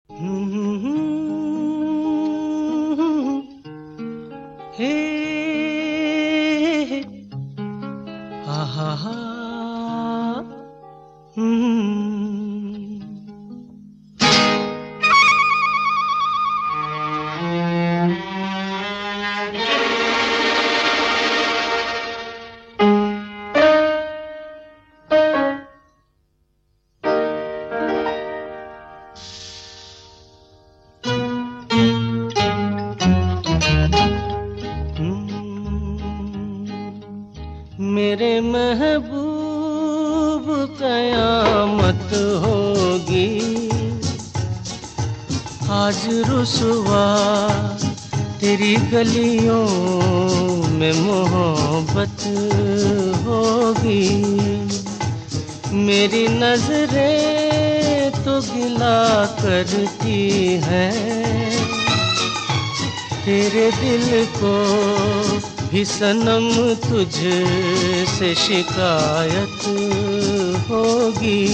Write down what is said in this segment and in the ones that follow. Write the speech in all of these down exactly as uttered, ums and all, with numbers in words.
हे हा हा हा मेरे महबूब कयामत होगी आज रुसवा तेरी गलियों में मोहब्बत होगी। मेरी नजरें तो गिला करती हैं तेरे दिल को भी सनम तुझसे शिकायत होगी।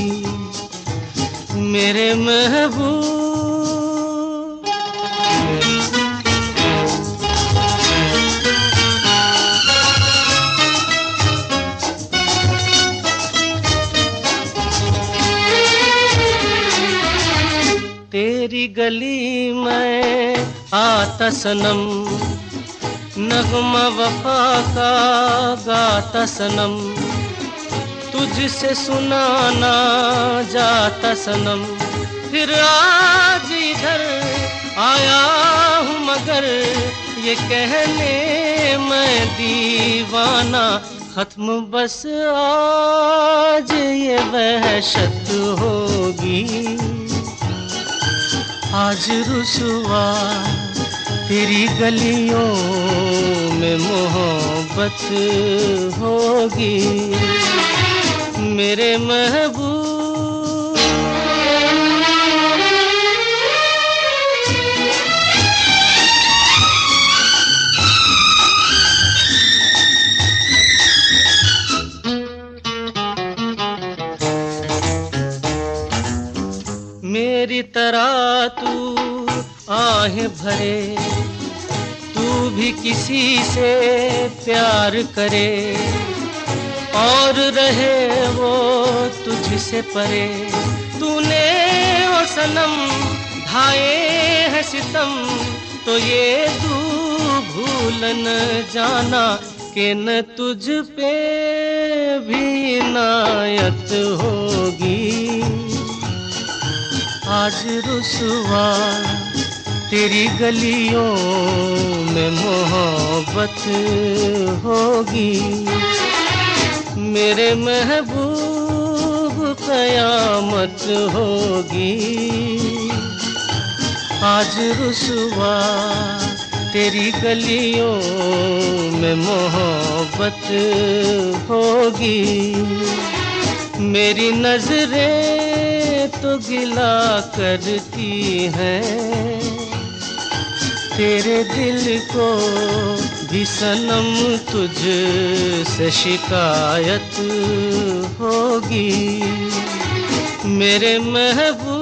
मेरे महबूब तेरी गली में आता सनम नगमा वफा का गाता सनम तुझसे सुनाना जाता सनम। फिर आज इधर आया हूँ मगर ये कहने मैं दीवाना खत्म बस आज ये वहशत होगी। आज रुसवा तेरी गलियों में मोहब्बत होगी। मेरे महबूब मेरी तरह तू आहें भरे तू भी किसी से प्यार करे और रहे वो तुझसे परे। तूने ओ सनम ढाए हैं सितम तो ये तू भूल न जाना कि न तुझ पे भी इनायत होगी। आज रुसवा तेरी गलियों में मोहब्बत होगी। मेरे महबूब कयामत होगी। आज रुसवा तेरी गलियों में मोहब्बत होगी। मेरी नजरें तो गिला करती हैं तेरे दिल को भी सनम तुझसे शिकायत होगी। मेरे महबूब